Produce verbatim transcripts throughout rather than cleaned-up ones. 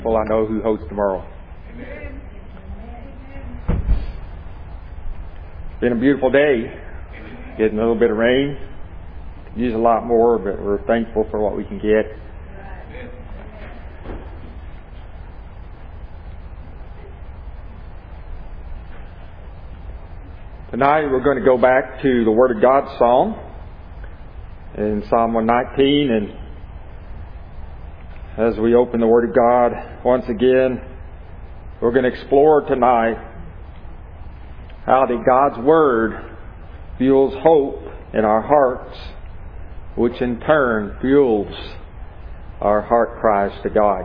Well, I know who hosts tomorrow. Amen. It's been a beautiful day. Getting a little bit of rain. Could use a lot more, but we're thankful for what we can get. Tonight we're going to go back to the Word of God Psalm in Psalm one nineteen, and as we open the Word of God once again, we're going to explore tonight how that God's Word fuels hope in our hearts, which in turn fuels our heart cries to God.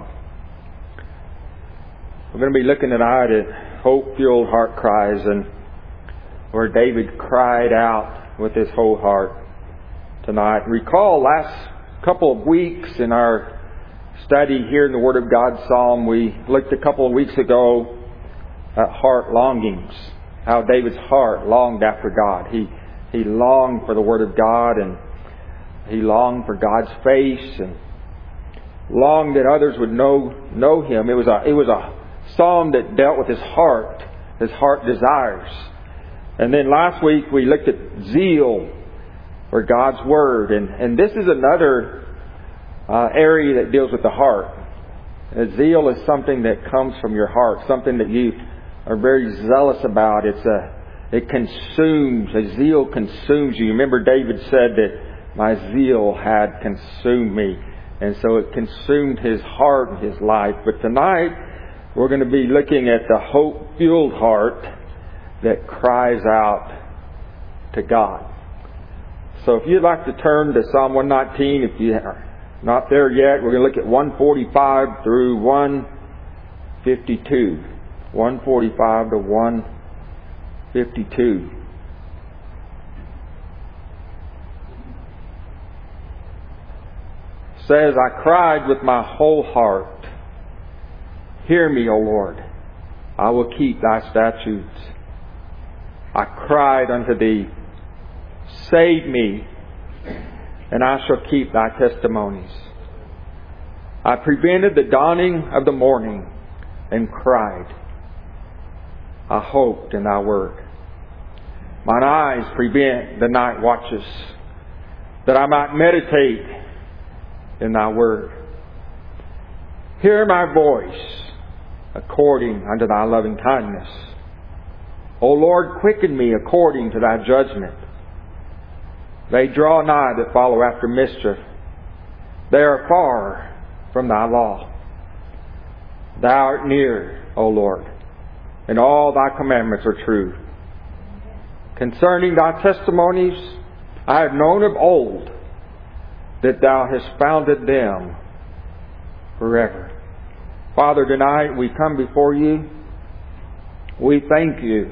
We're going to be looking tonight at hope-fueled heart cries, and where David cried out with his whole heart tonight. Recall last couple of weeks in our study here in the Word of God Psalm, we looked a couple of weeks ago at heart longings. How David's heart longed after God. He he longed for the Word of God, and he longed for God's face, and longed that others would know know Him. It was a it was a psalm that dealt with his heart, his heart desires. And then last week we looked at zeal for God's Word, and and this is another Uh, area that deals with the heart. A zeal is something that comes from your heart, something that you are very zealous about. It's a, it consumes. A zeal consumes you. Remember, David said that my zeal had consumed me, and so it consumed his heart and his life. But tonight we're going to be looking at the hope-fueled heart that cries out to God. So if you'd like to turn to Psalm one nineteen, if you are not there yet, we're going to look at one forty-five through one fifty-two. one forty-five to one fifty-two. Says, I cried with my whole heart. Hear me, O Lord. I will keep thy statutes. I cried unto thee. Save me, and I shall keep thy testimonies. I prevented the dawning of the morning and cried. I hoped in thy word. Mine eyes prevent the night watches, that I might meditate in thy word. Hear my voice according unto thy loving kindness. O Lord, quicken me according to thy judgment. They draw nigh that follow after mischief. They are far from thy law. Thou art near, O Lord, and all thy commandments are true. Concerning thy testimonies, I have known of old that thou hast founded them forever. Father, tonight we come before you. We thank you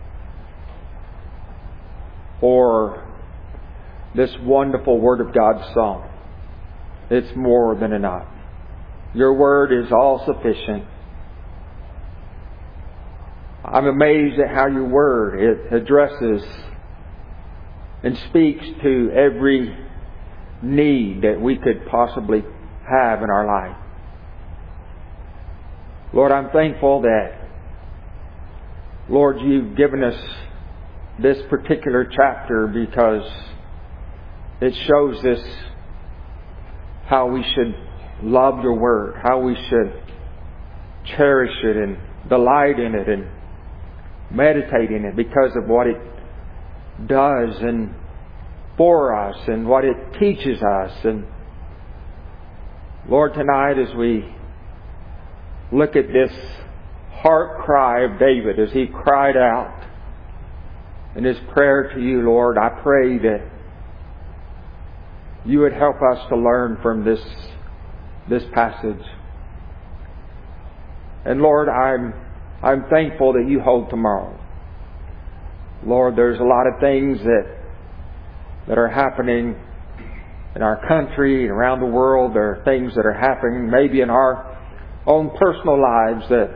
for this wonderful Word of God Psalm. It's more than enough. Your Word is all sufficient. I'm amazed at how your Word, it addresses and speaks to every need that we could possibly have in our life. Lord, I'm thankful that, Lord, you've given us this particular chapter because it shows us how we should love your word, how we should cherish it and delight in it and meditate in it because of what it does and for us and what it teaches us. And Lord, tonight as we look at this heart cry of David as he cried out in his prayer to you, Lord, I pray that you would help us to learn from this this passage. And Lord, I'm I'm thankful that you hold tomorrow. Lord, there's a lot of things that that are happening in our country and around the world. There are things that are happening maybe in our own personal lives that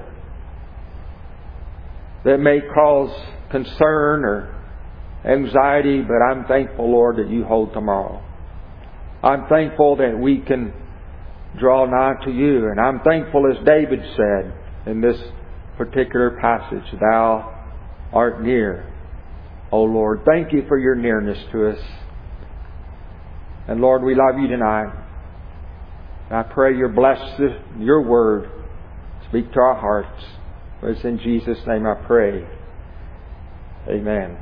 that may cause concern or anxiety, but I'm thankful, Lord, that you hold tomorrow. I'm thankful that we can draw nigh to you. And I'm thankful, as David said in this particular passage, Thou art near, O Lord. Thank you for your nearness to us. And Lord, we love you tonight. I pray you bless your word. Speak to our hearts. It's in Jesus' name I pray. Amen.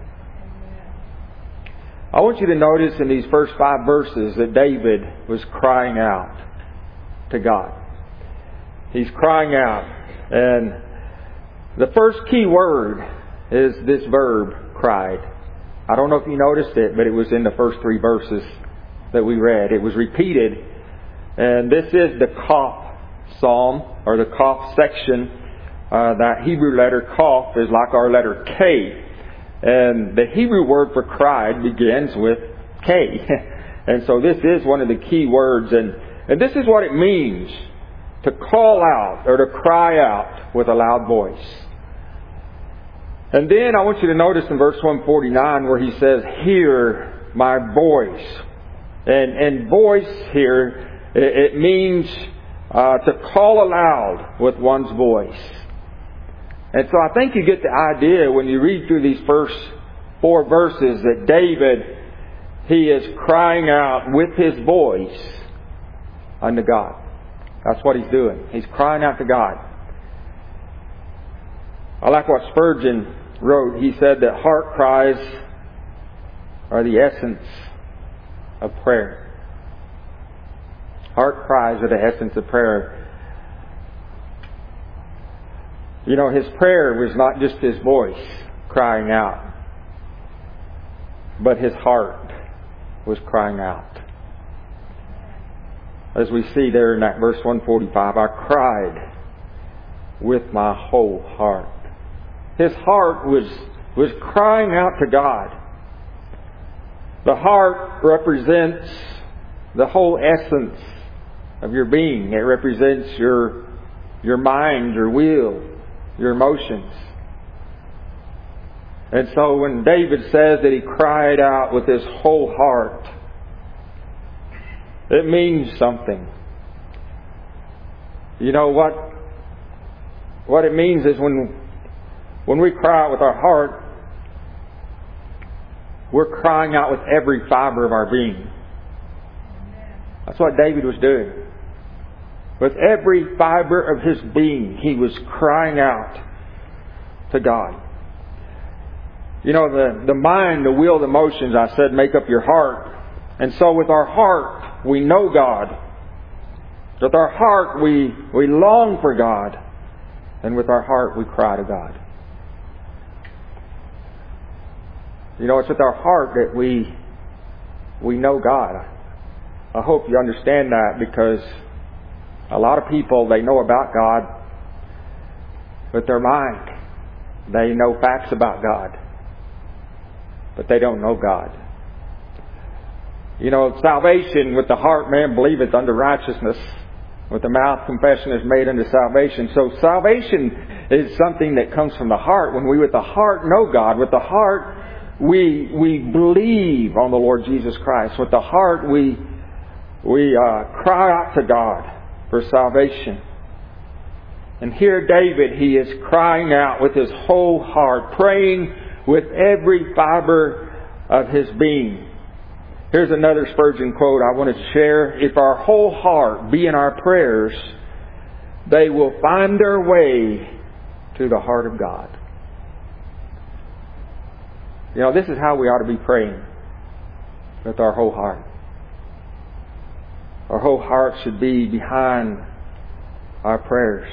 I want you to notice in these first five verses that David was crying out to God. He's crying out. And the first key word is this verb, cried. I don't know if you noticed it, but it was in the first three verses that we read. It was repeated. And this is the Qaf psalm, or the Qaf section. Uh, that Hebrew letter Qaf is like our letter K. And the Hebrew word for cried begins with K. And so this is one of the key words. And, and this is what it means to call out or to cry out with a loud voice. And then I want you to notice in verse one forty-nine where he says, hear my voice. And, and voice here, it, it means uh, to call aloud with one's voice. And so I think you get the idea when you read through these first four verses that David, he is crying out with his voice unto God. That's what he's doing. He's crying out to God. I like what Spurgeon wrote. He said that heart cries are the essence of prayer. Heart cries are the essence of prayer. You know, his prayer was not just his voice crying out, but his heart was crying out. As we see there in that verse one forty-five, I cried with my whole heart. His heart was, was crying out to God. The heart represents the whole essence of your being. It represents your, your mind, your will, your emotions. And so when David says that he cried out with his whole heart, it means something. You know what? What it means is when when we cry out with our heart, we're crying out with every fiber of our being. That's what David was doing. With every fiber of his being, he was crying out to God. You know, the, the mind, the will, the emotions, I said, make up your heart. And so with our heart, we know God. With our heart, we, we long for God. And with our heart, we cry to God. You know, it's with our heart that we, we know God. I hope you understand that, because a lot of people, they know about God with their mind. They know facts about God, but they don't know God. You know, salvation with the heart man believeth unto righteousness. With the mouth confession is made unto salvation. So salvation is something that comes from the heart. When we with the heart know God, with the heart we we believe on the Lord Jesus Christ. With the heart we we uh, cry out to God for salvation. And here David, he is crying out with his whole heart, praying with every fiber of his being. Here's another Spurgeon quote I want to share. If our whole heart be in our prayers, they will find their way to the heart of God. You know, this is how we ought to be praying, with our whole heart. Our whole heart should be behind our prayers.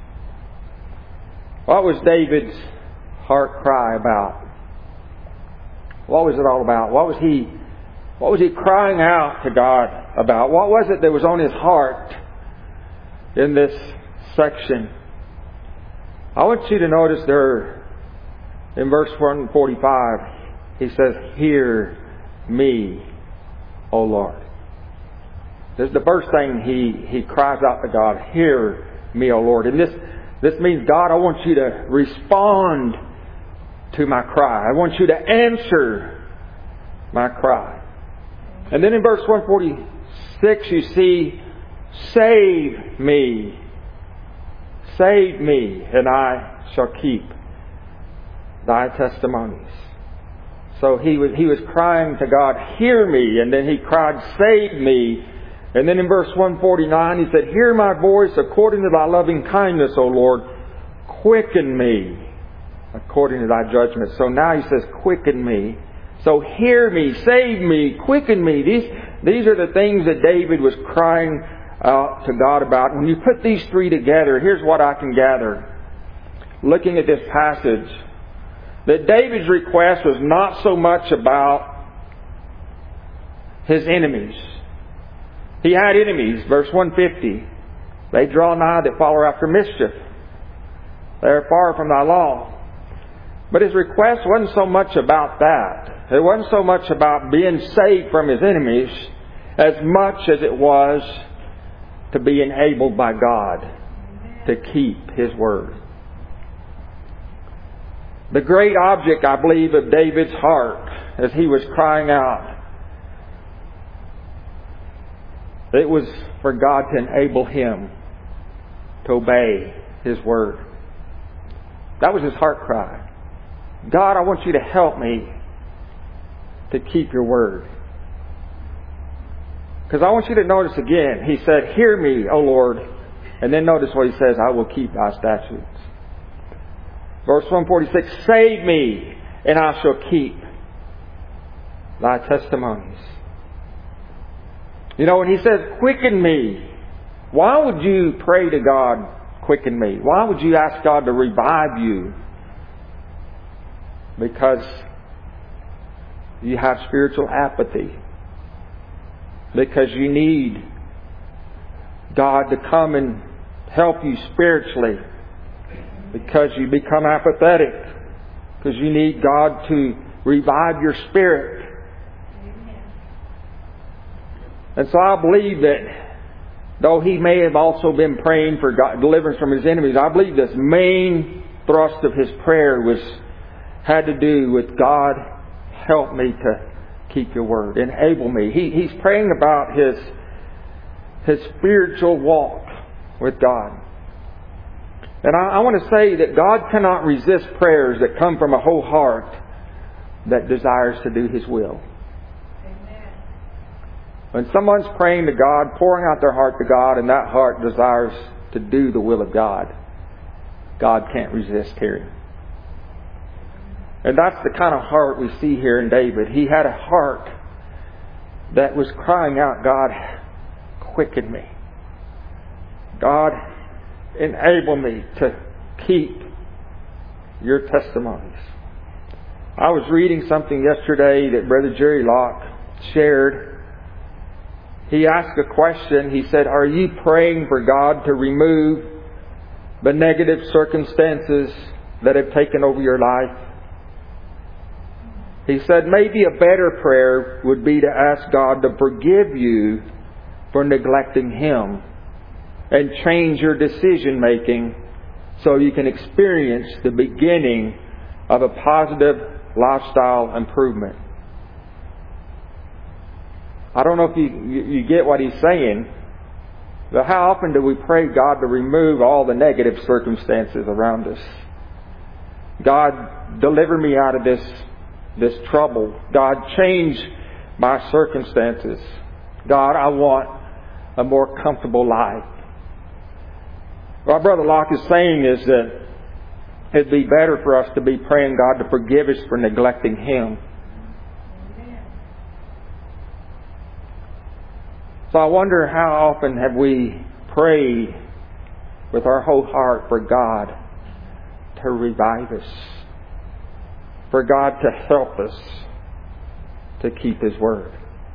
What was David's heart cry about? What was it all about? What was he What was he crying out to God about? What was it that was on his heart in this section? I want you to notice there in verse one forty-five, he says, hear me, O Lord. This is the first thing he, he cries out to God, hear me, O Lord. And this, this means, God, I want you to respond to my cry. I want you to answer my cry. And then in verse one forty-six, you see Save me. Save me, and I shall keep thy testimonies. So he was, he was crying to God, hear me. And then he cried, save me. And then in verse one forty-nine, he said, hear my voice according to thy loving kindness, O Lord. Quicken me according to thy judgment. So now he says, quicken me. So hear me, save me, quicken me. These, these are the things that David was crying out to God about. When you put these three together, here's what I can gather. Looking at this passage, that David's request was not so much about his enemies. He had enemies, verse one fifty. They draw nigh that follow after mischief. They are far from thy law. But his request wasn't so much about that. It wasn't so much about being saved from his enemies as much as it was to be enabled by God to keep His word. The great object, I believe, of David's heart as he was crying out, it was for God to enable him to obey His word. That was his heart cry. God, I want you to help me to keep your word. Because I want you to notice again, he said, hear me, O Lord. And then notice what he says, I will keep thy statutes. Verse one forty-six, save me, and I shall keep thy testimonies. You know, when he says, quicken me, why would you pray to God, quicken me? Why would you ask God to revive you? Because you have spiritual apathy. Because you need God to come and help you spiritually. Because you become apathetic. Because you need God to revive your spirit. And so I believe that though he may have also been praying for God, deliverance from his enemies, I believe this main thrust of his prayer was had to do with God, help me to keep your word. Enable me. He, he's praying about his, his spiritual walk with God. And I, I want to say that God cannot resist prayers that come from a whole heart that desires to do His will. Amen. When someone's praying to God, pouring out their heart to God, and that heart desires to do the will of God, God can't resist hearing. And that's the kind of heart we see here in David. He had a heart that was crying out, God, quicken me. God, enable me to keep your testimonies. I was reading something yesterday that Brother Jerry Locke shared. He asked a question. He said, are you praying for God to remove the negative circumstances that have taken over your life? He said, maybe a better prayer would be to ask God to forgive you for neglecting Him and change your decision making so you can experience the beginning of a positive lifestyle improvement. I don't know if you, you, you get what he's saying, but how often do we pray God to remove all the negative circumstances around us? God, deliver me out of this this trouble. God, change my circumstances. God, I want a more comfortable life. What Brother Locke is saying is that it'd be better for us to be praying God to forgive us for neglecting Him. So I wonder how often have we prayed with our whole heart for God to revive us, for God to help us to keep His word.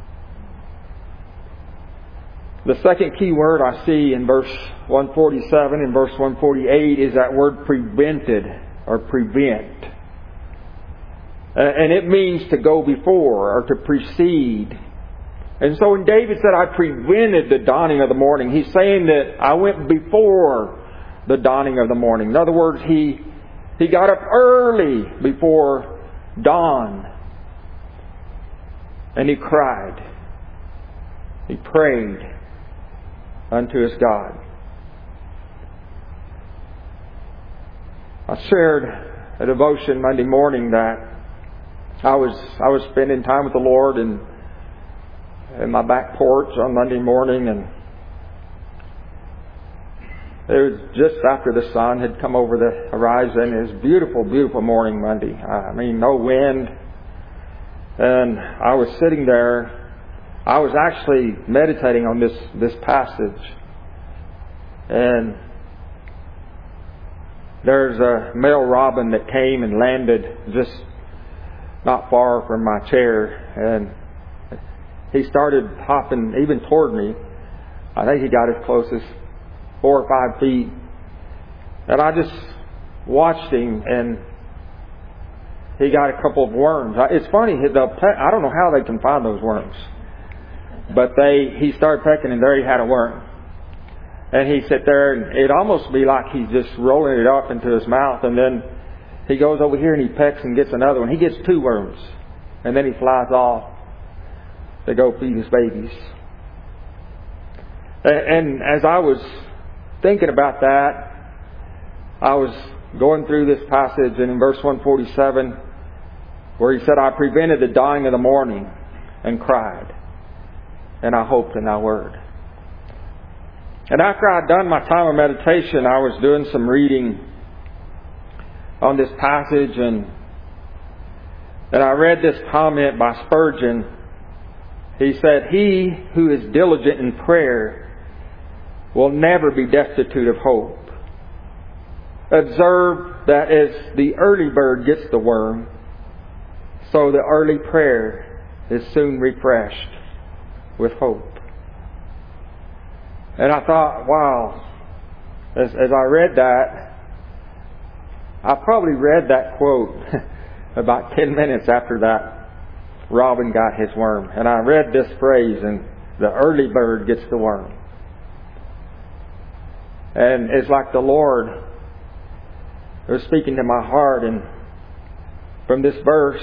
The second key word I see in verse one forty-seven and verse one forty-eight is that word prevented or prevent. And it means to go before or to precede. And so when David said, I prevented the dawning of the morning, he's saying that I went before the dawning of the morning. In other words, he he got up early before dawn. And he cried. He prayed. unto his God. I shared a devotion Monday morning that I was I was spending time with the Lord in, in my back porch on Monday morning, and it was just after the sun had come over the horizon. It was a beautiful, beautiful morning Monday. I mean, no wind. And I was sitting there. I was actually meditating on this, this passage. And there's a male robin that came and landed just not far from my chair. And he started hopping even toward me. I think he got as close as four or five feet. And I just watched him, and he got a couple of worms. It's funny, they'll peck, I don't know how they can find those worms. But they, he started pecking, and there he had a worm. And he sat there, and it'd almost be like he's just rolling it up into his mouth. And then he goes over here and he pecks and gets another one. He gets two worms. And then he flies off to go feed his babies. And as I was thinking about that, I was going through this passage, and in verse one forty-seven, where he said, I prevented the dying of the morning and cried, and I hoped in thy word. And after I'd done my time of meditation, I was doing some reading on this passage, and and I read this comment by Spurgeon. He said, he who is diligent in prayer will never be destitute of hope. Observe that as the early bird gets the worm, so the early prayer is soon refreshed with hope. And I thought, wow, as, as I read that, I probably read that quote about ten minutes after that robin got his worm. And I read this phrase, and the early bird gets the worm. And it's like the Lord was speaking to my heart, and from this verse,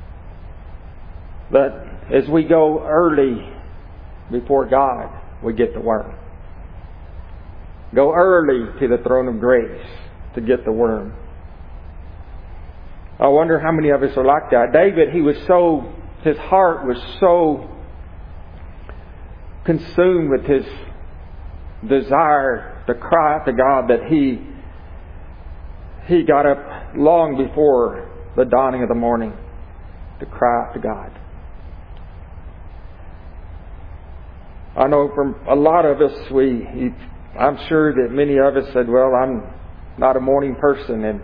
that as we go early before God, we get the worm. Go early to the throne of grace to get the worm. I wonder how many of us are like that. David, he was so, his heart was so consumed with his desire to cry out to God that he he got up long before the dawning of the morning to cry out to God. I know from a lot of us, we I'm sure that many of us said, well, I'm not a morning person, and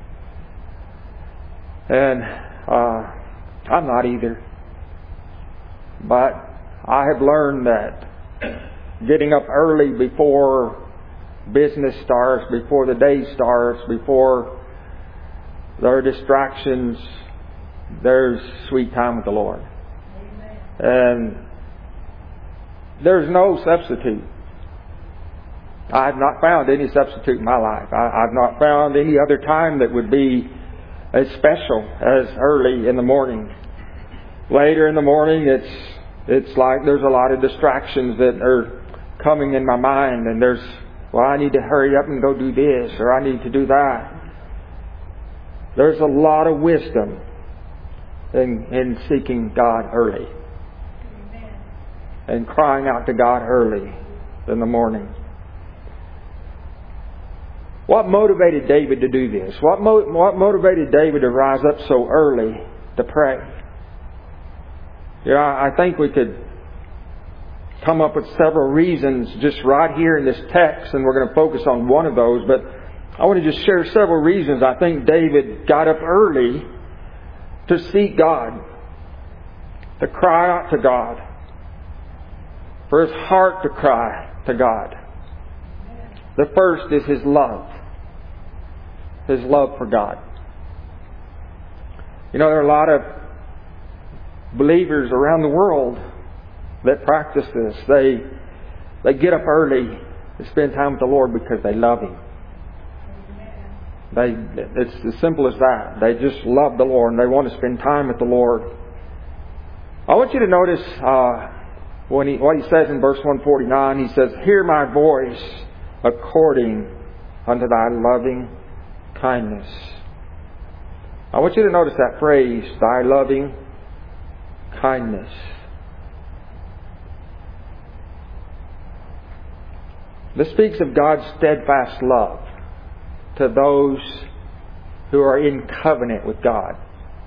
and uh, I'm not either. But I have learned that getting up early before business starts, before the day starts, before there are distractions, there's sweet time with the Lord. Amen. And there's no substitute. I have not found any substitute in my life. I, I've not found any other time that would be as special as early in the morning. Later in the morning, it's it's like there's a lot of distractions that are coming in my mind, and there's, well, I need to hurry up and go do this, or I need to do that. There's a lot of wisdom in, in seeking God early. Amen. And crying out to God early in the morning. What motivated David to do this? What, mo- what motivated David to rise up so early to pray? You know, I think we could come up with several reasons just right here in this text, and we're going to focus on one of those. But I want to just share several reasons I think David got up early to seek God, to cry out to God, for his heart to cry to God. The first is his love. His love for God. You know, there are a lot of believers around the world that practice this. They they get up early to spend time with the Lord because they love Him. They it's as simple as that. They just love the Lord and they want to spend time with the Lord. I want you to notice uh, when he, what he says in verse one forty-nine, he says, "Hear my voice according unto thy loving kindness." I want you to notice that phrase, thy loving kindness. This speaks of God's steadfast love to those who are in covenant with God.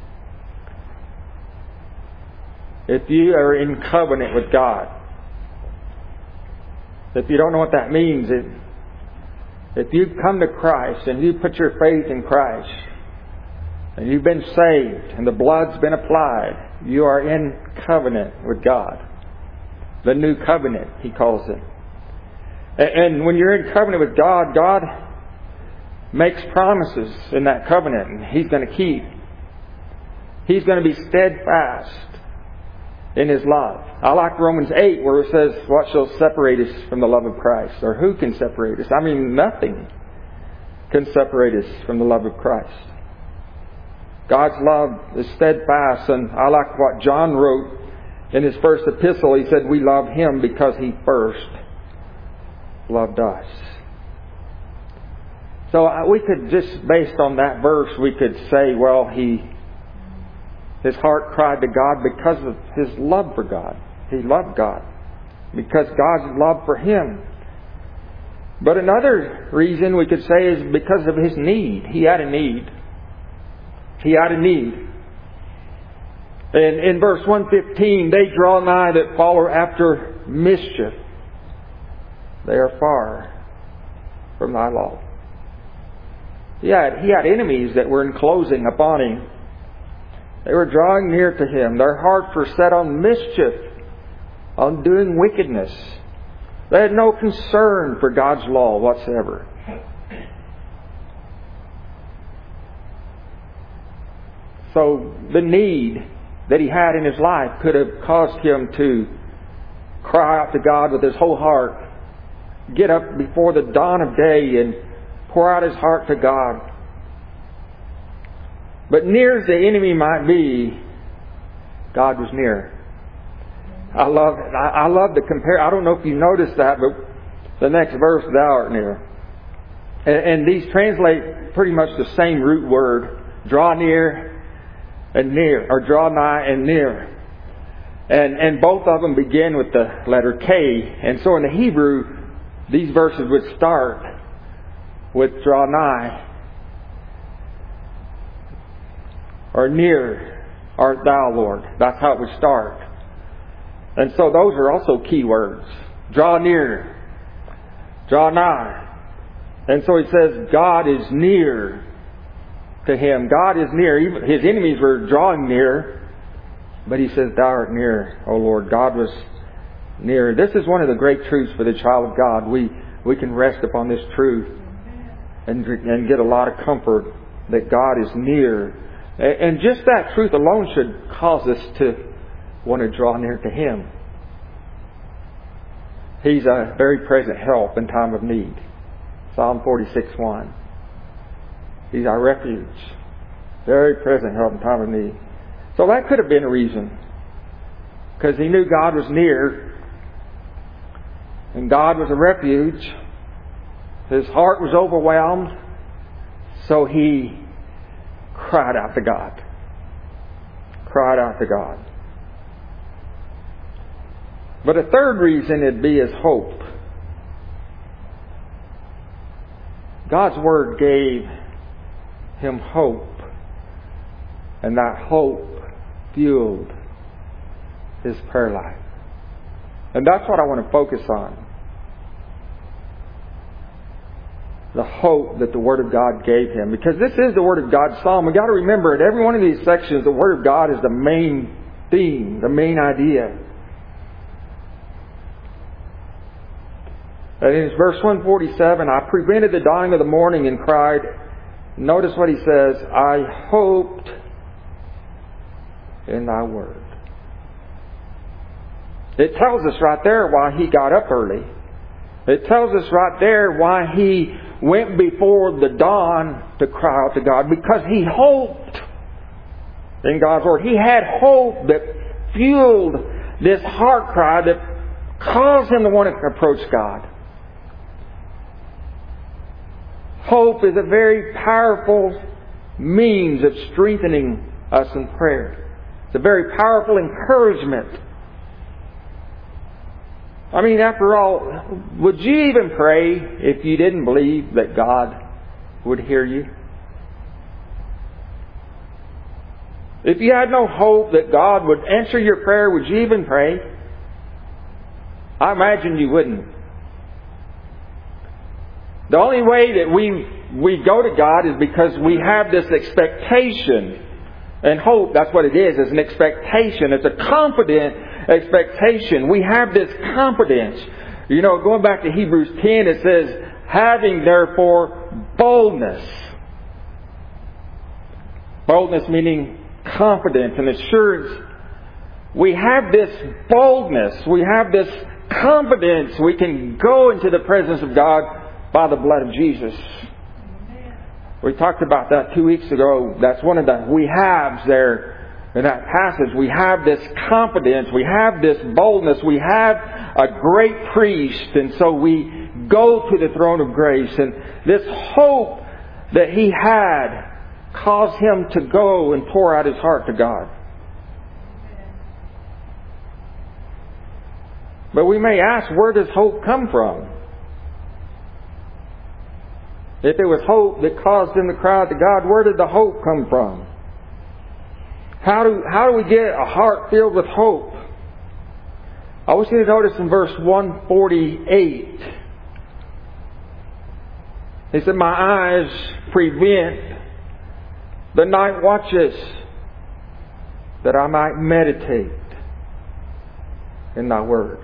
If you are in covenant with God, if you don't know what that means, it, if you've come to Christ and you put your faith in Christ and you've been saved and the blood's been applied, you are in covenant with God. The new covenant, he calls it. And when you're in covenant with God, God makes promises in that covenant, and He's going to keep. He's going to be steadfast in His love. I like Romans eight where it says, "What shall separate us from the love of Christ?" Or who can separate us? I mean, nothing can separate us from the love of Christ. God's love is steadfast, and I like what John wrote in his first epistle. He said, "We love Him because He first loved us." So we could just, based on that verse, we could say, well, he, his heart cried to God because of his love for God. He loved God because God's love for him. But another reason we could say is because of his need. He had a need. He had a need. And in verse one fifteen, "They draw nigh that follow after mischief. They are far from thy law." He had, he had enemies that were enclosing upon him. They were drawing near to him. Their hearts were set on mischief, on doing wickedness. They had no concern for God's law whatsoever. So the need that he had in his life could have caused him to cry out to God with his whole heart, get up before the dawn of day and pour out his heart to God. But near as the enemy might be, God was near. I love it. I, I love to compare. I don't know if you noticed that, but the next verse, "Thou art near." And, and these translate pretty much the same root word, draw near and near, or draw nigh and near. And, and both of them begin with the letter K. And so in the Hebrew, these verses would start with draw nigh, or near art thou, Lord. That's how it would start. And so those are also key words. Draw near, draw nigh. And so he says God is near to him. God is near. Even his enemies were drawing near, but he says, "Thou art near, O Lord." God was near. This is one of the great truths for the child of God. We we can rest upon this truth and and get a lot of comfort that God is near. And just that truth alone should cause us to want to draw near to Him. He's a very present help in time of need. Psalm forty-six one. He's our refuge. Very present help in time of need. So that could have been a reason. Because he knew God was near. And God was a refuge. His heart was overwhelmed. So he cried out to God. Cried out to God. But a third reason it'd be his hope. God's Word gave him hope. And that hope fueled his prayer life. And that's what I want to focus on. The hope that the Word of God gave him. Because this is the Word of God's psalm. We've got to remember at every one of these sections, the Word of God is the main theme, the main idea. And in verse one forty-seven, "I prevented the dawning of the morning and cried." Notice what he says, "I hoped in thy word." It tells us right there why he got up early. It tells us right there why he went before the dawn to cry out to God. Because he hoped in God's Word. He had hope that fueled this heart cry that cause him to want to approach God. Hope is a very powerful means of strengthening us in prayer. It's a very powerful encouragement. I mean, after all, would you even pray if you didn't believe that God would hear you? If you had no hope that God would answer your prayer, would you even pray? I imagine you wouldn't. The only way that we we go to God is because we have this expectation and hope. That's what it is. It's an expectation. It's a confident expectation. We have this confidence. You know, going back to Hebrews ten, it says, having therefore boldness. Boldness meaning confidence and assurance. We have this boldness. We have this confidence. We can go into the presence of God by the blood of Jesus. We talked about that two weeks ago. That's one of the we haves there in that passage. We have this confidence. We have this boldness. We have a great priest. And so we go to the throne of grace. And this hope that he had caused him to go and pour out his heart to God. But we may ask, where does hope come from? If it was hope that caused him to cry out to God, where did the hope come from? How do, how do we get a heart filled with hope? I want you to notice in verse one forty-eight. He said, my eyes prevent the night watches that I might meditate in thy word.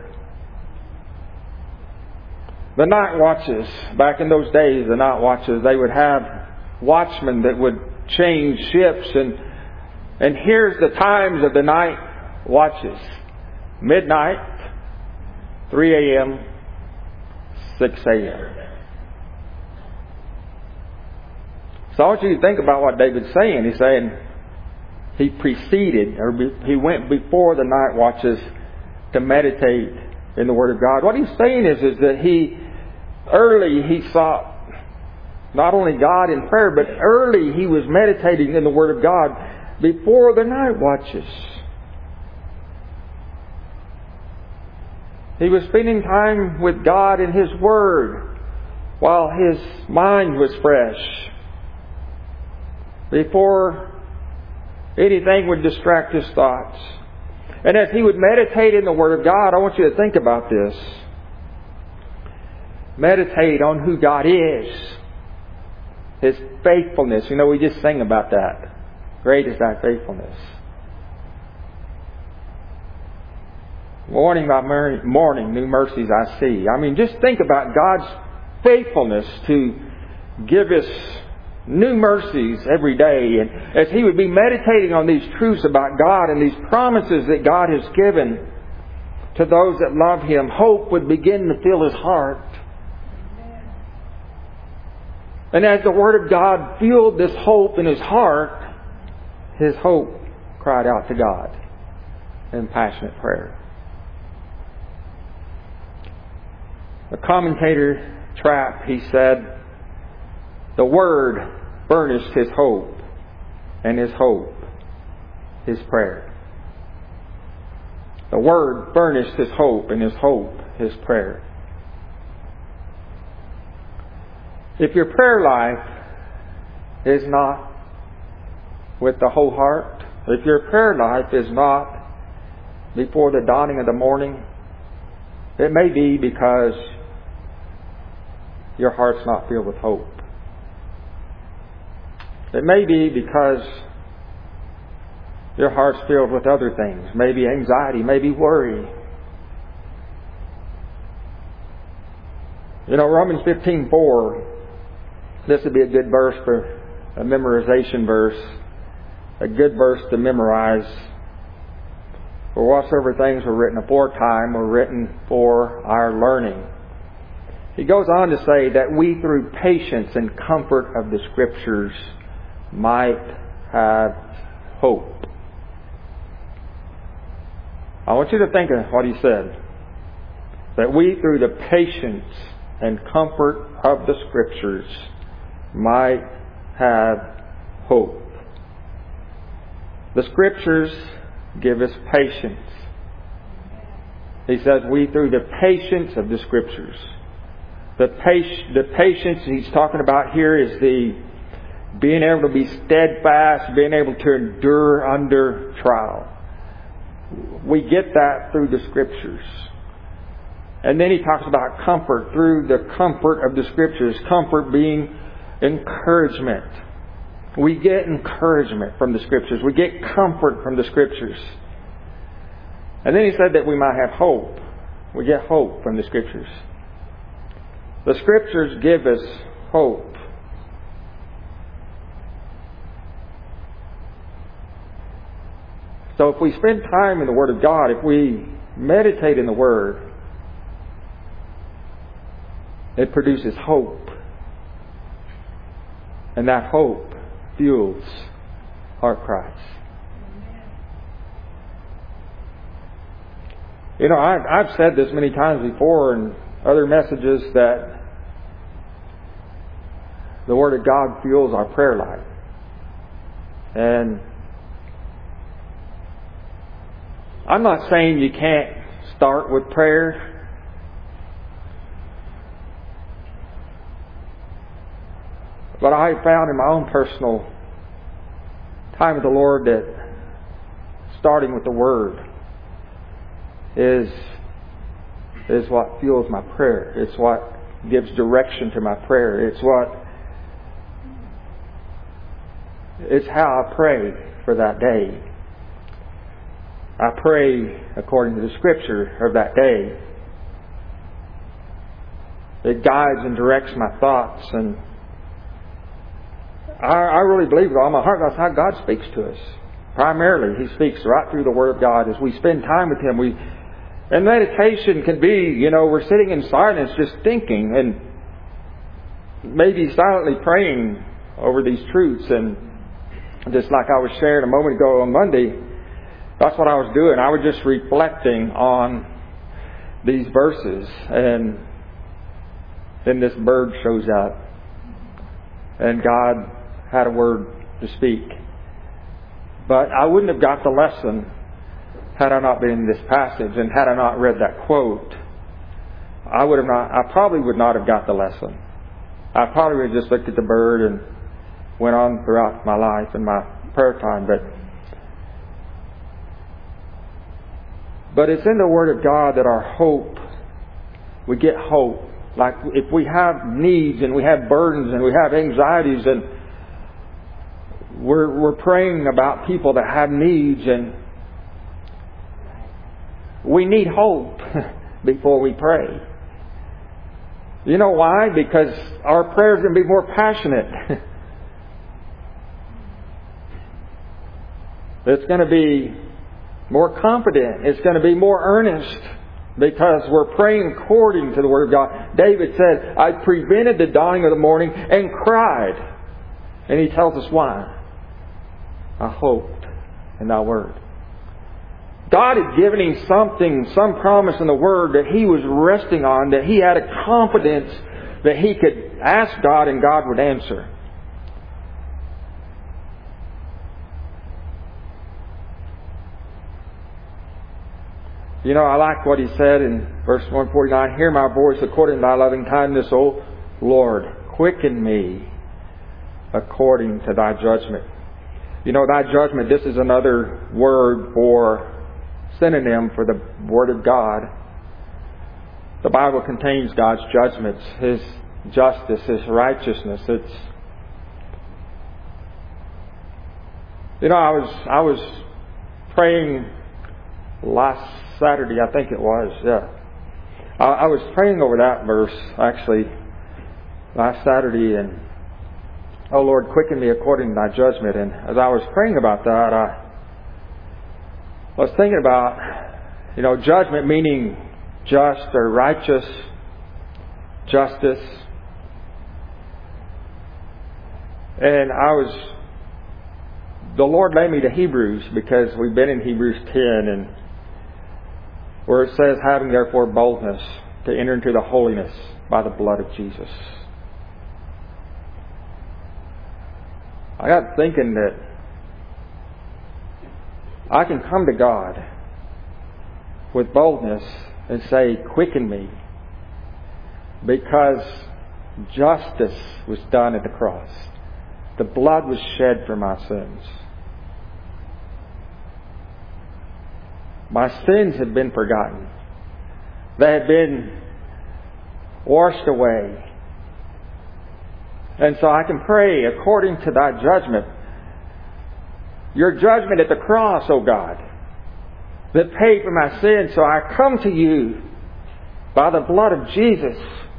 The night watches, back in those days, the night watches, they would have watchmen that would change ships. And, and here's the times of the night watches. Midnight, three a.m., six a.m. So I want you to think about what David's saying. He's saying he preceded, or he went before the night watches to meditate in the Word of God. What he's saying is, is that he early he sought not only God in prayer, but early he was meditating in the Word of God before the night watches. He was spending time with God in His Word while his mind was fresh, before anything would distract his thoughts. And as he would meditate in the Word of God, I want you to think about this. Meditate on who God is. His faithfulness. You know, we just sing about that. Great is thy faithfulness. Morning by morning, new mercies I see. I mean, just think about God's faithfulness to give us new mercies every day. And as he would be meditating on these truths about God and these promises that God has given to those that love Him, hope would begin to fill his heart. And as the Word of God filled this hope in his heart, his hope cried out to God in passionate prayer. The commentator Trapp, he said, the Word furnished his hope, and his hope, his prayer. The Word furnished his hope, and his hope, his prayer. If your prayer life is not with the whole heart, if your prayer life is not before the dawning of the morning, it may be because your heart's not filled with hope. It may be because your heart's filled with other things. Maybe anxiety, maybe worry. You know, Romans fifteen four, this would be a good verse for a memorization verse. A good verse to memorize. For whatsoever things were written aforetime were written for our learning. He goes on to say that we through patience and comfort of the Scriptures might have hope. I want you to think of what he said. that we through the patience and comfort of the Scriptures might have hope. The Scriptures give us patience. He says we through the patience of the Scriptures. The, pac- the patience he's talking about here is the being able to be steadfast, being able to endure under trial. We get that through the Scriptures. And then he talks about comfort through the comfort of the Scriptures. Comfort being encouragement. We get encouragement from the Scriptures. We get comfort from the Scriptures. And then he said that we might have hope. We get hope from the Scriptures. The Scriptures give us hope. So if we spend time in the Word of God, if we meditate in the Word, it produces hope. And that hope fuels heart cries. You know, I've, I've said this many times before in other messages that the Word of God fuels our prayer life. And I'm not saying you can't start with prayer. But I found in my own personal time with the Lord that starting with the Word is is what fuels my prayer. It's what gives direction to my prayer. It's what it's how I pray for that day. I pray according to the Scripture of that day. It guides and directs my thoughts, and I, I really believe with all my heart that's how God speaks to us. Primarily, He speaks right through the Word of God. As we spend time with Him, we and meditation can be, you know, we're sitting in silence just thinking and maybe silently praying over these truths. And just like I was sharing a moment ago on Monday, that's what I was doing. I was just reflecting on these verses, and then this bird shows up, and God had a word to speak. But I wouldn't have got the lesson had I not been in this passage, and had I not read that quote. I would have not. I probably would not have got the lesson. I probably would have just looked at the bird and went on throughout my life and my prayer time. But But it's in the Word of God that our hope, we get hope. Like if we have needs and we have burdens and we have anxieties, and we're we're praying about people that have needs, and we need hope before we pray. You know why? Because our prayers are going to be more passionate. It's going to be more confident. It's going to be more earnest, because we're praying according to the Word of God. David said, I prevented the dawning of the morning and cried. And he tells us why. I hoped in Thy Word. God had given him something, some promise in the Word that he was resting on, that he had a confidence that he could ask God and God would answer. You know, I like what he said in verse one forty-nine. Hear my voice according to Thy loving kindness, O Lord. Quicken me according to Thy judgment. You know, Thy judgment, this is another word for synonym for the Word of God. The Bible contains God's judgments, His justice, His righteousness. It's, you know, I was I was praying last Saturday, I think it was. Yeah, I, I was praying over that verse actually last Saturday, and oh Lord, quicken me according to Thy judgment. And as I was praying about that, I I was thinking about, you know, judgment meaning just or righteous, justice. And I was, the Lord led me to Hebrews, because we've been in Hebrews ten, and where it says, having therefore boldness to enter into the holiness by the blood of Jesus. I got thinking that I can come to God with boldness and say, quicken me, because justice was done at the cross. The blood was shed for my sins. My sins have been forgotten. They have been washed away. And so I can pray according to thy judgment. Your judgment at the cross, O God, that paid for my sins. So I come to you by the blood of Jesus,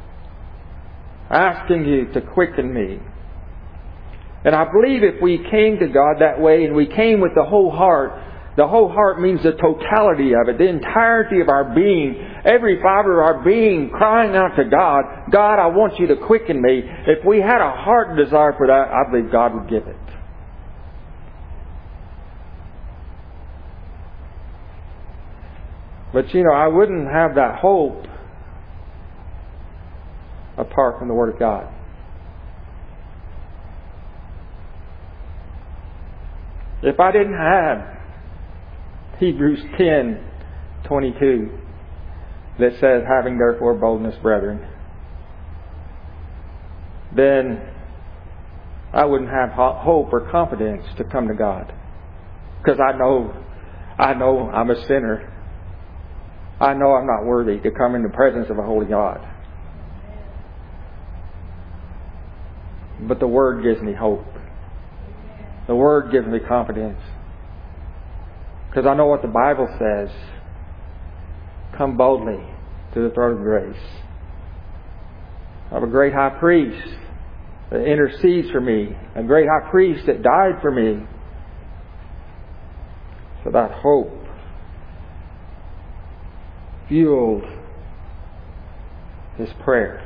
asking you to quicken me. And I believe if we came to God that way and we came with the whole heart, the whole heart means the totality of it, the entirety of our being, every fiber of our being crying out to God, God, I want you to quicken me. If we had a heart desire for that, I believe God would give it. But you know, I wouldn't have that hope apart from the Word of God. If I didn't have Hebrews ten twenty-two that says, having therefore boldness, brethren, then I wouldn't have hope or confidence to come to God. Because I know, I know I'm a sinner. I know I'm not worthy to come in the presence of a holy God. But the Word gives me hope. The Word gives me confidence. Because I know what the Bible says. Come boldly to the throne of grace. I have a great high priest that intercedes for me. A great high priest that died for me. So that hope fueled his prayer.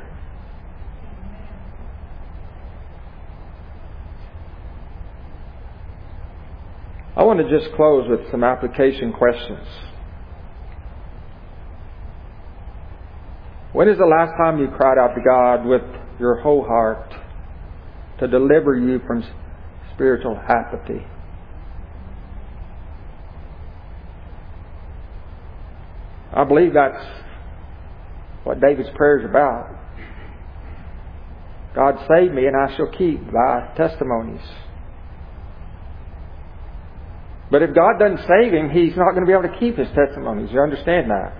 I want to just close with some application questions. When is the last time you cried out to God with your whole heart to deliver you from spiritual apathy? I believe that's what David's prayer is about. God, save me and I shall keep thy testimonies. But if God doesn't save him, he's not going to be able to keep his testimonies. You understand that?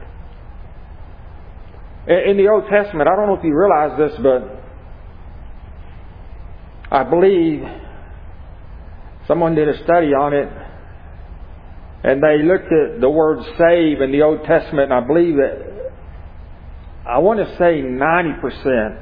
In the Old Testament, I don't know if you realize this, but I believe someone did a study on it, and they looked at the word save in the Old Testament, and I believe that, I want to say ninety percent.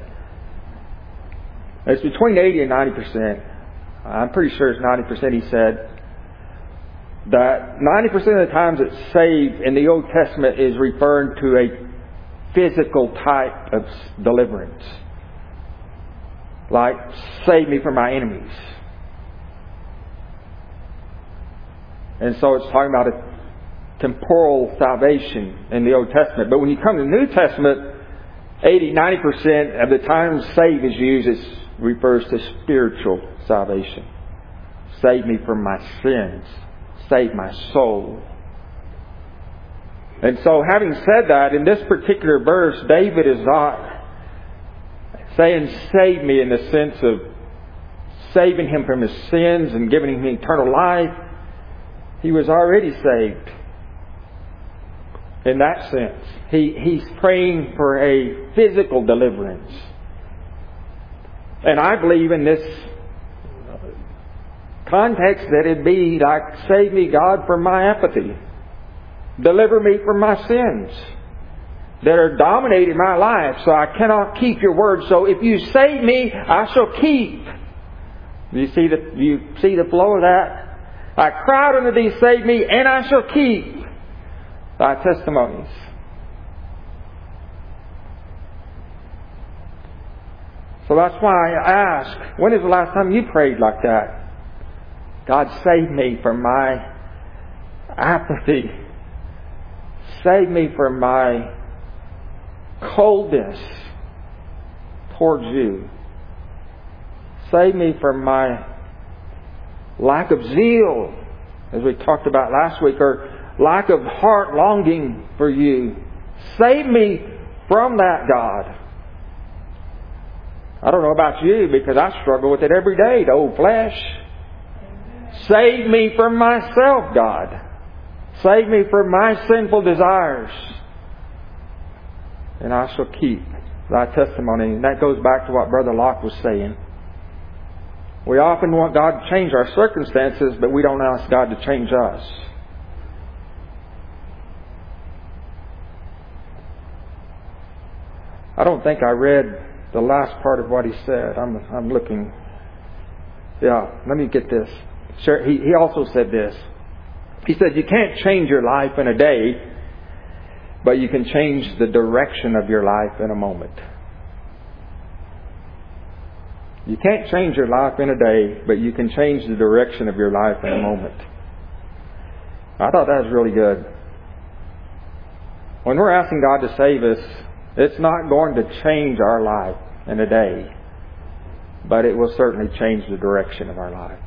It's between eighty and ninety percent. I'm pretty sure it's ninety percent, he said. That ninety percent of the times that save in the Old Testament is referring to a physical type of deliverance. Like, save me from my enemies. And so it's talking about a temporal salvation in the Old Testament. But when you come to the New Testament, eighty, ninety percent of the time save is used, it refers to spiritual salvation. Save me from my sins. Save my soul. And so having said that, in this particular verse, David is not saying save me in the sense of saving him from his sins and giving him eternal life. He was already saved. In that sense, he, he's praying for a physical deliverance. And I believe in this context that it'd be like, save me, God, from my apathy. Deliver me from my sins that are dominating my life, so I cannot keep your word. So if you save me, I shall keep. Do you see the, do you see the flow of that? I cried unto thee, save me, and I shall keep thy testimonies. So that's why I ask, when is the last time you prayed like that? God, save me from my apathy. Save me from my coldness towards you. Save me from my lack of zeal, as we talked about last week, or lack of heart longing for you. Save me from that, God. I don't know about you, because I struggle with it every day, the old flesh. Save me from myself, God. Save me from my sinful desires. And I shall keep thy testimony. And that goes back to what Brother Locke was saying. We often want God to change our circumstances, but we don't ask God to change us. I don't think I read the last part of what he said. I'm, I'm looking. Yeah, let me get this. Sure, he, he also said this. He said, you can't change your life in a day, but you can change the direction of your life in a moment. You can't change your life in a day, but you can change the direction of your life in a moment. I thought that was really good. When we're asking God to save us, it's not going to change our life in a day, but it will certainly change the direction of our life.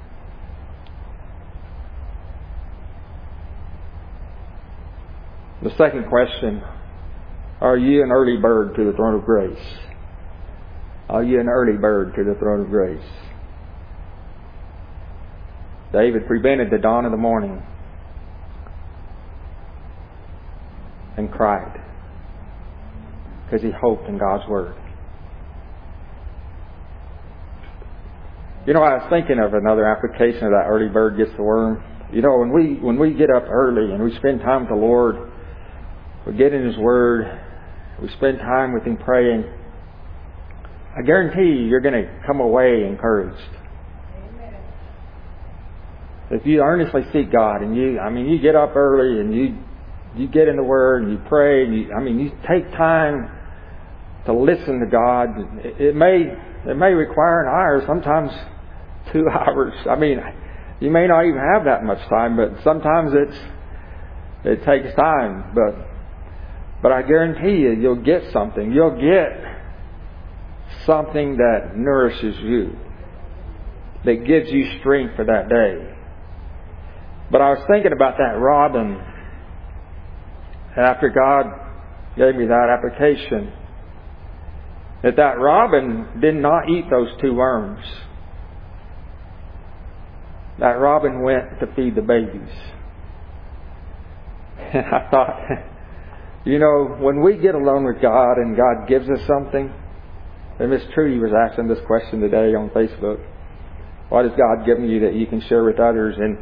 The second question, are you an early bird to the throne of grace? Are you an early bird to the throne of grace? David prevented the dawn of the morning and cried because he hoped in God's Word. You know, I was thinking of another application of that early bird gets the worm. You know, when we when we get up early and we spend time with the Lord, we get in His Word, we spend time with Him praying, I guarantee you, you're going to come away encouraged. Amen. If you earnestly seek God and you, I mean, you get up early and you you get in the Word and you pray, and you, I mean, you take time to listen to God. It, it may it may require an hour, sometimes two hours. I mean, you may not even have that much time, but sometimes it's it takes time. But but I guarantee you, you'll get something. You'll get something that nourishes you, that gives you strength for that day. But I was thinking about that robin after God gave me that application, that that robin did not eat those two worms. That robin went to feed the babies. And I thought, you know, when we get alone with God and God gives us something, and Miss Trudy was asking this question today on Facebook. What has God given you that you can share with others? And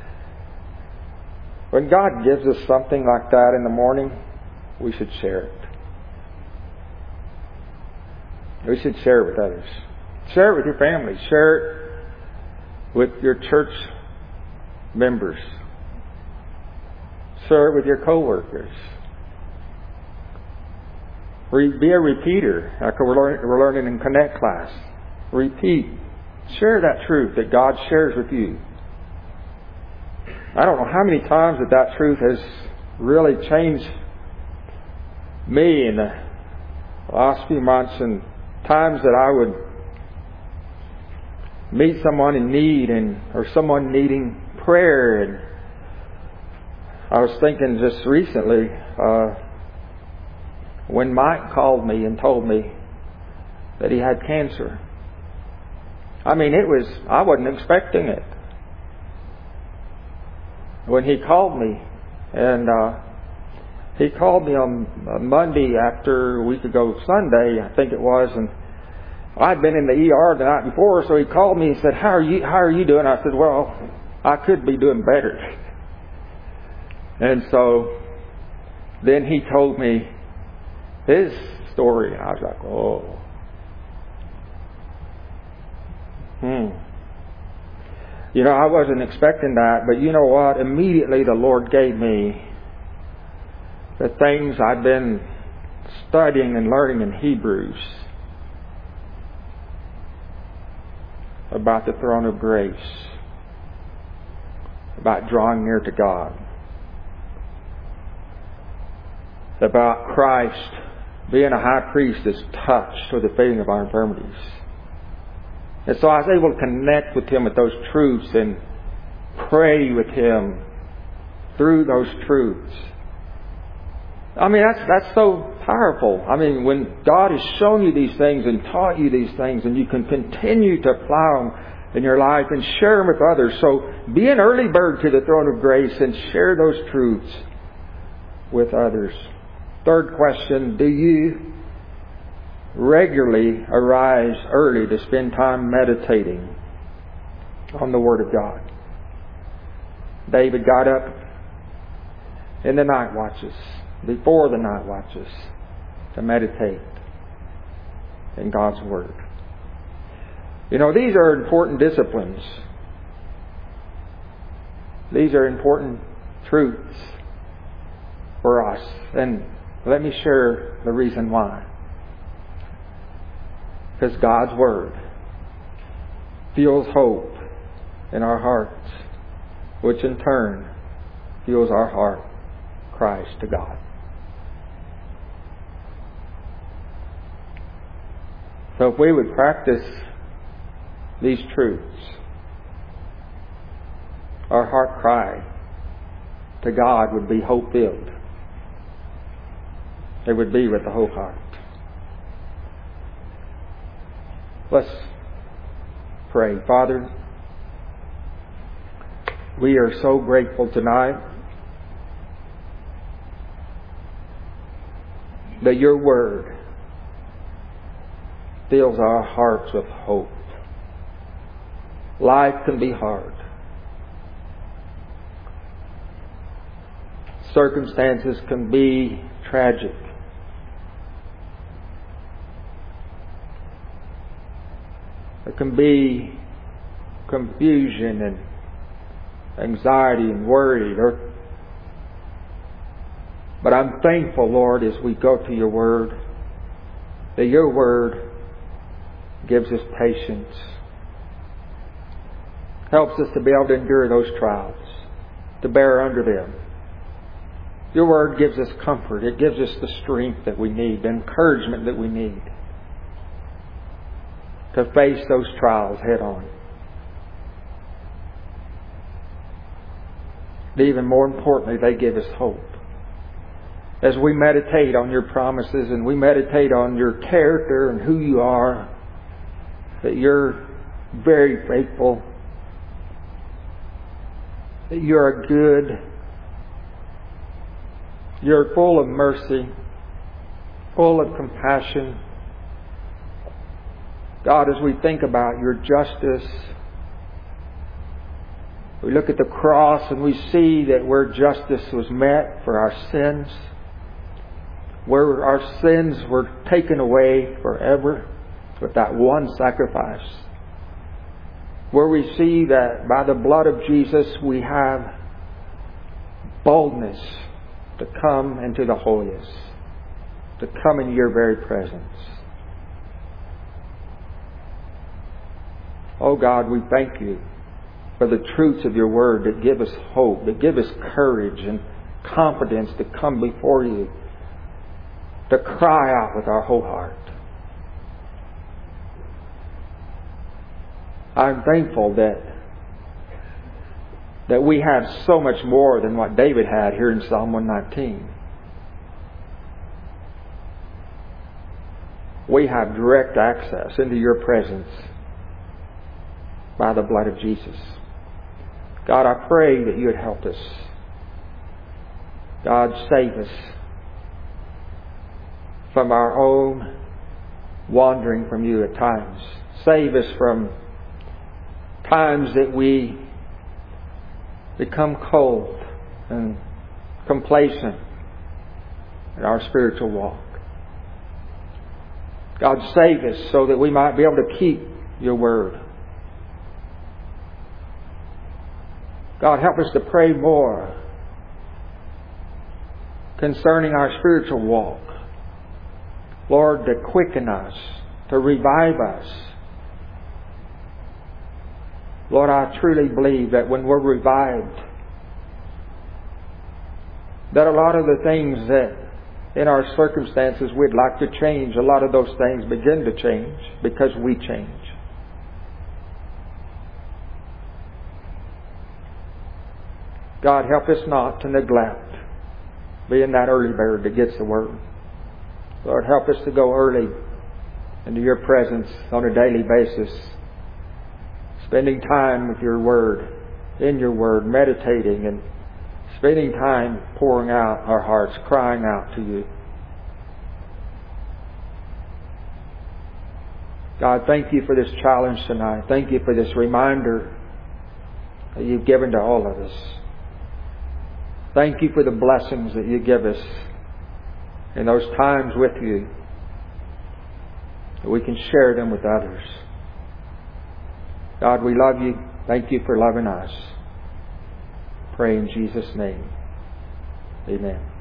when God gives us something like that in the morning, we should share it. We should share it with others. Share it with your family. Share it with your church members. Share it with your co-workers. Be a repeater, like we're learning in Connect class. Repeat. Share that truth that God shares with you. I don't know how many times that that truth has really changed me in the last few months, and times that I would meet someone in need and or someone needing prayer. And I was thinking just recently, uh, when Mike called me and told me that he had cancer. I mean, it was, I wasn't expecting it. When he called me, and uh, he called me on Monday after a week ago Sunday, I think it was, and I'd been in the E R the night before, so he called me and said, how are you, how are you doing? I said, well, I could be doing better. And so then he told me his story. I was like, oh. Hmm. You know, I wasn't expecting that, but you know what? Immediately the Lord gave me the things I've been studying and learning in Hebrews about the throne of grace, about drawing near to God, about Christ being a high priest, is touched with the feeling of our infirmities. And so I was able to connect with Him with those truths and pray with Him through those truths. I mean, that's that's so powerful. I mean, when God has shown you these things and taught you these things, and you can continue to apply them in your life and share them with others. So be an early bird to the throne of grace and share those truths with others. Third question, do you regularly arise early to spend time meditating on the Word of God? David got up in the night watches, before the night watches, to meditate in God's Word. You know, these are important disciplines. These are important truths for us. And let me share the reason why. Because God's Word fuels hope in our hearts, which in turn fuels our heart cries to God. So if we would practice these truths, our heart cry to God would be hope-filled. It would be with the whole heart. Let's pray. Father, we are so grateful tonight that Your Word fills our hearts with hope. Life can be hard. Circumstances can be tragic. There can be confusion and anxiety and worry. Or, but I'm thankful, Lord, as we go to Your Word, that Your Word gives us patience. Helps us to be able to endure those trials, to bear under them. Your Word gives us comfort. It gives us the strength that we need, the encouragement that we need to face those trials head on. But even more importantly, they give us hope. As we meditate on Your promises and we meditate on Your character and who You are, that You're very faithful, that You're good, You're full of mercy, full of compassion. God, as we think about Your justice, we look at the cross and we see that where justice was met for our sins, where our sins were taken away forever with that one sacrifice, where we see that by the blood of Jesus we have boldness to come into the holiest, to come in Your very presence. Oh God, we thank You for the truths of Your Word that give us hope, that give us courage and confidence to come before You, to cry out with our whole heart. I'm thankful that that we have so much more than what David had here in Psalm one nineteen. We have direct access into Your presence by the blood of Jesus. God, I pray that You would help us. God, save us from our own wandering from You at times. Save us from times that we become cold and complacent in our spiritual walk. God, save us so that we might be able to keep Your Word. God, help us to pray more concerning our spiritual walk. Lord, to quicken us, to revive us. Lord, I truly believe that when we're revived, that a lot of the things that in our circumstances we'd like to change, a lot of those things begin to change because we change. God, help us not to neglect being that early bird that gets the Word. Lord, help us to go early into Your presence on a daily basis, spending time with Your Word, in Your Word, meditating and spending time pouring out our hearts, crying out to You. God, thank You for this challenge tonight. Thank You for this reminder that You've given to all of us. Thank You for the blessings that You give us in those times with You, that we can share them with others. God, we love You. Thank You for loving us. Pray in Jesus' name. Amen.